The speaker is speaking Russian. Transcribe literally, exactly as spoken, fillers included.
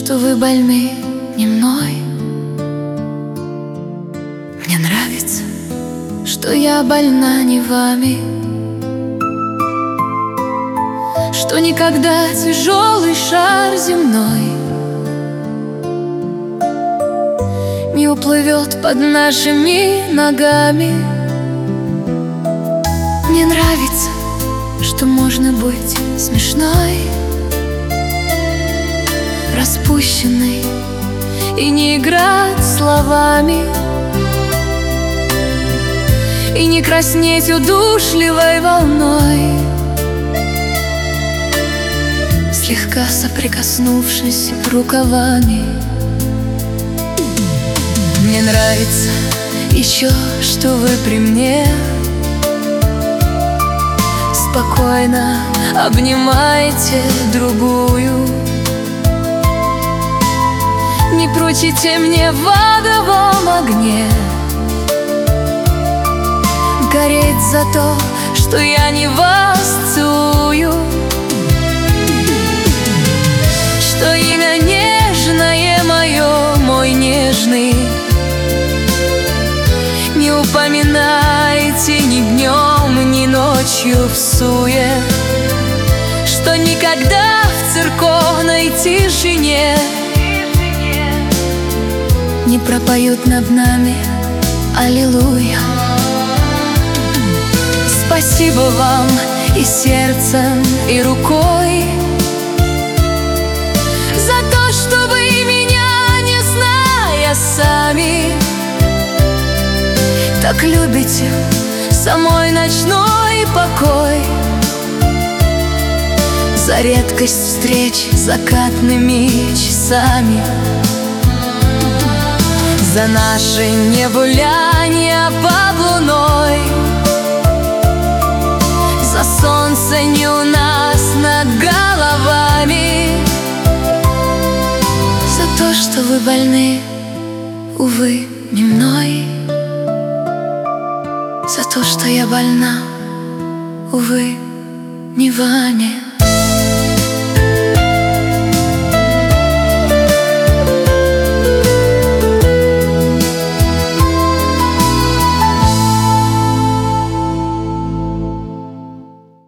что вы больны не мной. Мне нравится, что я больна не вами, что никогда тяжелый шар земной не уплывет под нашими ногами. Мне нравится, что можно быть смешной, распущенной и не играть словами, и не краснеть удушливой волной, слегка соприкоснувшись рукавами. Мне нравится еще, что вы при мне спокойно обнимаете другую, не прочите мне в адовом огне гореть за то, что я не вас целую, что имя нежное мое, мой нежный, не упоминайте ни днем, ни ночью в суе, что никогда в церковной тишине не пропоют над нами аллилуйя. Спасибо вам и сердцем, и рукой за то, что вы меня, не зная сами, так любите самой ночной покой, за редкость встреч закатными часами, за наши негуляния под луной, за солнце не у нас над головами, за то, что вы больны, увы, не мной, за то, что я больна, увы, не вами.